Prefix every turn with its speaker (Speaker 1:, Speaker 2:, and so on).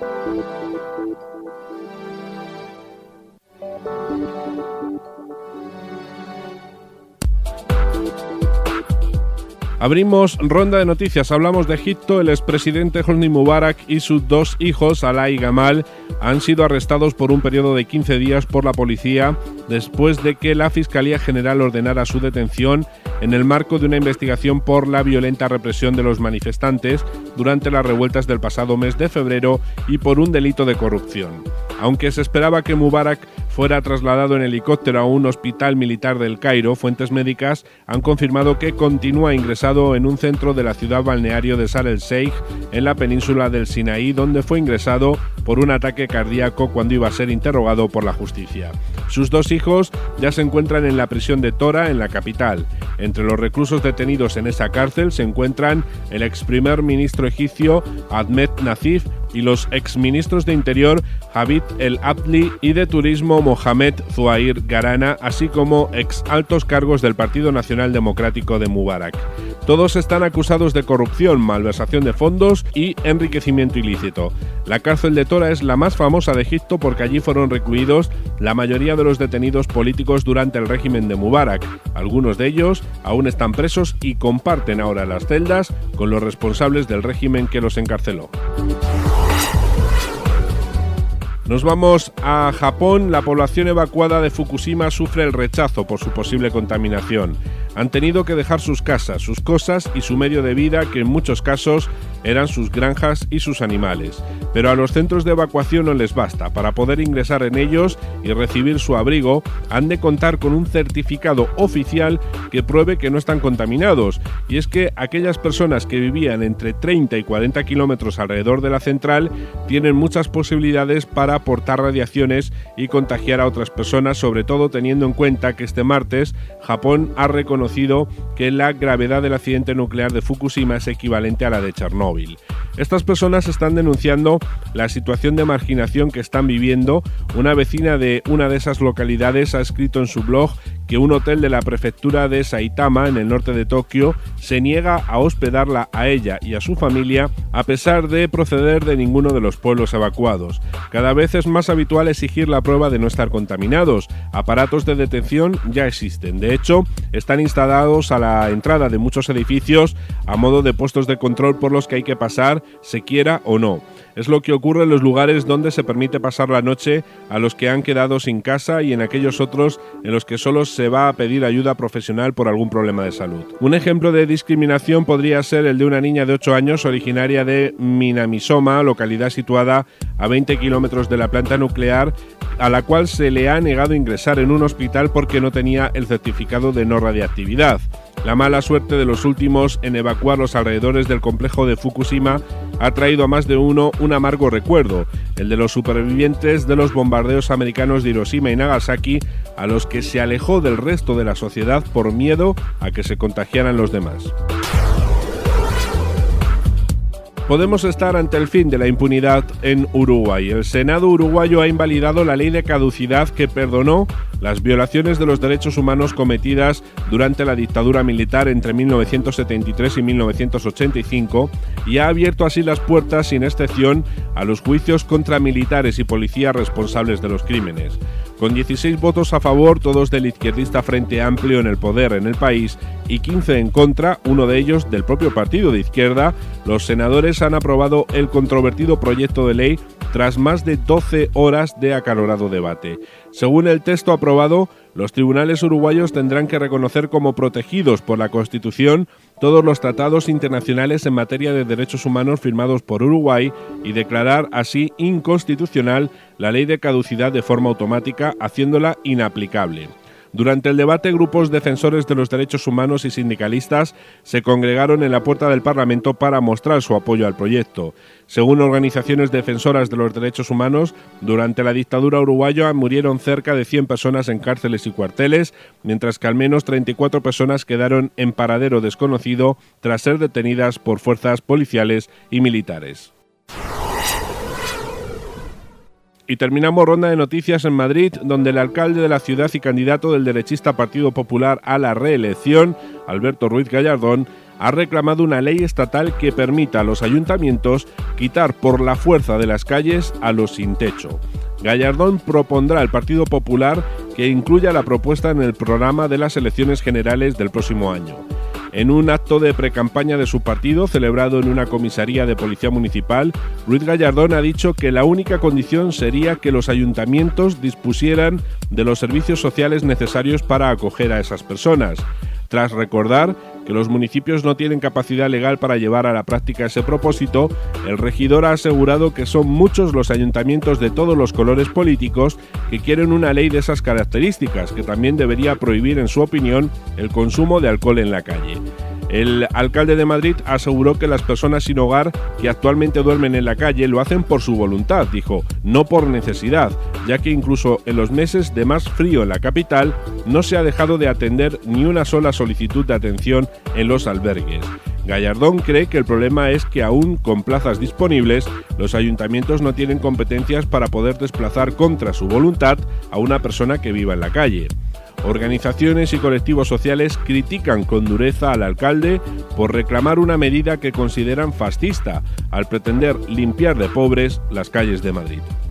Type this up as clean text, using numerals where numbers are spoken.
Speaker 1: Abrimos ronda de noticias. Hablamos de Egipto. El expresidente Hosni Mubarak y sus dos hijos, Alaa y Gamal, han sido arrestados por un periodo de 15 días por la policía después de que la Fiscalía General ordenara su detención en el marco de una investigación por la violenta represión de los manifestantes durante las revueltas del pasado mes de febrero y por un delito de corrupción. Aunque se esperaba que Mubarak fuera trasladado en helicóptero a un hospital militar del Cairo, fuentes médicas han confirmado que continúa ingresado en un centro de la ciudad balneario de Sharm el-Sheikh, en la península del Sinaí, donde fue ingresado por un ataque cardíaco cuando iba a ser interrogado por la justicia. Sus dos hijos ya se encuentran en la prisión de Tora, en la capital. Entre los reclusos detenidos en esa cárcel se encuentran el ex primer ministro egipcio Ahmed Nazif y los exministros de Interior Habib el-Abdli y de Turismo Mohamed Zuhair Garana, así como ex altos cargos del Partido Nacional Democrático de Mubarak. Todos están acusados de corrupción, malversación de fondos y enriquecimiento ilícito. La cárcel de Tora es la más famosa de Egipto porque allí fueron recluidos la mayoría de los detenidos políticos durante el régimen de Mubarak. Algunos de ellos aún están presos y comparten ahora las celdas con los responsables del régimen que los encarceló. Nos vamos a Japón. La población evacuada de Fukushima sufre el rechazo por su posible contaminación. Han tenido que dejar sus casas, sus cosas y su medio de vida, que en muchos casos eran sus granjas y sus animales. Pero a los centros de evacuación no les basta. Para poder ingresar en ellos y recibir su abrigo, han de contar con un certificado oficial que pruebe que no están contaminados. Y es que aquellas personas que vivían entre 30 y 40 kilómetros alrededor de la central tienen muchas posibilidades para aportar radiaciones y contagiar a otras personas, sobre todo teniendo en cuenta que este martes Japón ha reconocido que la gravedad del accidente nuclear de Fukushima es equivalente a la de Chernóbil. Estas personas están denunciando la situación de marginación que están viviendo. Una vecina de una de esas localidades ha escrito en su blog que un hotel de la prefectura de Saitama, en el norte de Tokio, se niega a hospedarla a ella y a su familia a pesar de proceder de ninguno de los pueblos evacuados. Cada vez es más habitual exigir la prueba de no estar contaminados. Aparatos de detención ya existen. De hecho, están instalados a la entrada de muchos edificios a modo de puestos de control por los que hay que pasar, se quiera o no. Es lo que ocurre en los lugares donde se permite pasar la noche a los que han quedado sin casa y en aquellos otros en los que solo se va a pedir ayuda profesional por algún problema de salud. Un ejemplo de discriminación podría ser el de una niña de 8 años originaria de Minamisoma, localidad situada a 20 kilómetros de la planta nuclear, a la cual se le ha negado ingresar en un hospital porque no tenía el certificado de no radiactividad. La mala suerte de los últimos en evacuar los alrededores del complejo de Fukushima ha traído a más de uno un amargo recuerdo, el de los supervivientes de los bombardeos americanos de Hiroshima y Nagasaki, a los que se alejó del resto de la sociedad por miedo a que se contagiaran los demás. Podemos estar ante el fin de la impunidad en Uruguay. El Senado uruguayo ha invalidado la ley de caducidad que perdonó las violaciones de los derechos humanos cometidas durante la dictadura militar entre 1973 y 1985 y ha abierto así las puertas sin excepción a los juicios contra militares y policías responsables de los crímenes. Con 16 votos a favor, todos del izquierdista Frente Amplio en el poder en el país, y 15 en contra, uno de ellos del propio partido de izquierda, los senadores han aprobado el controvertido proyecto de ley tras más de 12 horas de acalorado debate. Según el texto aprobado, los tribunales uruguayos tendrán que reconocer como protegidos por la Constitución todos los tratados internacionales en materia de derechos humanos firmados por Uruguay y declarar así inconstitucional la ley de caducidad de forma automática, haciéndola inaplicable. Durante el debate, grupos defensores de los derechos humanos y sindicalistas se congregaron en la puerta del Parlamento para mostrar su apoyo al proyecto. Según organizaciones defensoras de los derechos humanos, durante la dictadura uruguaya murieron cerca de 100 personas en cárceles y cuarteles, mientras que al menos 34 personas quedaron en paradero desconocido tras ser detenidas por fuerzas policiales y militares. Y terminamos ronda de noticias en Madrid, donde el alcalde de la ciudad y candidato del derechista Partido Popular a la reelección, Alberto Ruiz Gallardón, ha reclamado una ley estatal que permita a los ayuntamientos quitar por la fuerza de las calles a los sin techo. Gallardón propondrá al Partido Popular que incluya la propuesta en el programa de las elecciones generales del próximo año. En un acto de precampaña de su partido, celebrado en una comisaría de policía municipal, Ruiz Gallardón ha dicho que la única condición sería que los ayuntamientos dispusieran de los servicios sociales necesarios para acoger a esas personas. Tras recordar que los municipios no tienen capacidad legal para llevar a la práctica ese propósito, el regidor ha asegurado que son muchos los ayuntamientos de todos los colores políticos que quieren una ley de esas características, que también debería prohibir, en su opinión, el consumo de alcohol en la calle. El alcalde de Madrid aseguró que las personas sin hogar que actualmente duermen en la calle lo hacen por su voluntad, dijo, no por necesidad, ya que incluso en los meses de más frío en la capital no se ha dejado de atender ni una sola solicitud de atención en los albergues. Gallardón cree que el problema es que aún con plazas disponibles, los ayuntamientos no tienen competencias para poder desplazar contra su voluntad a una persona que viva en la calle. Organizaciones y colectivos sociales critican con dureza al alcalde por reclamar una medida que consideran fascista, al pretender limpiar de pobres las calles de Madrid.